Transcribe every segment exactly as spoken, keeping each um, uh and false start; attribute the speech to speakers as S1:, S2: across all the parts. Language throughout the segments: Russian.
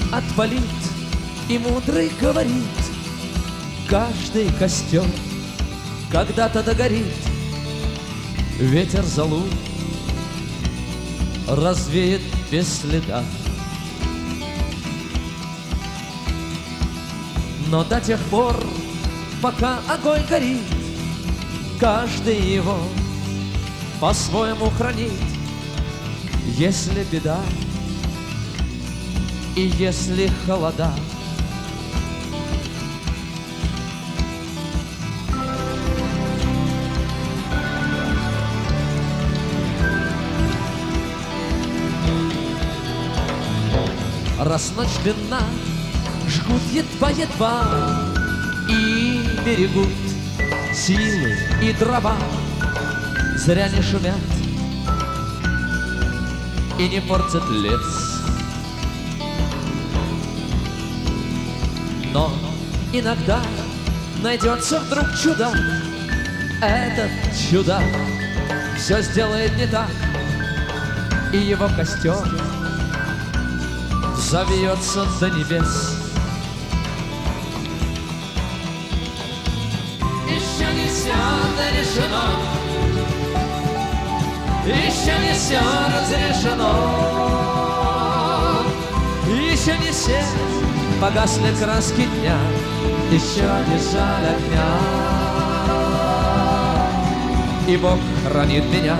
S1: отпалит, и мудрый говорит: каждый костер когда-то догорит. Ветер золу развеет без следа. Но до тех пор, пока огонь горит, каждый его по-своему хранит. Если беда и если холода, раз ночь длинна, жгут едва-едва и берегут силы и дрова. Зря не шумят и не портят лес. Но иногда найдется вдруг чудак. Этот чудак все сделает не так, и его костер завьется до небес. Еще не все решено, еще не все разрешено, еще не все погасли краски дня, еще не жаль огня, и Бог хранит меня.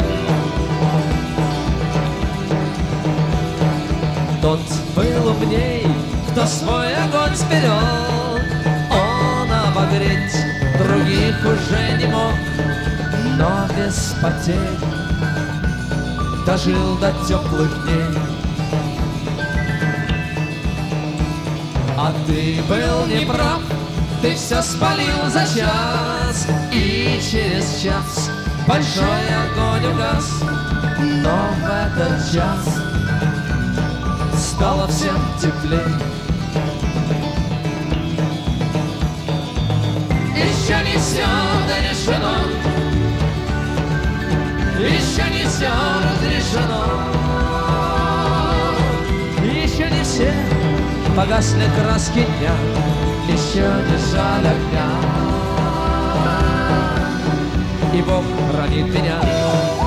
S1: Тот был умней, кто свой огонь сберег. Он обогреть других уже не мог, но без потерь дожил до теплых дней. А ты был неправ, ты все спалил за час, и через час большой огонь угас. Но в этот час стало всем теплей. Еще не все решено, еще не все разрешено, еще не все погасли краски дня, еще не жаль огня, и Бог хранит меня.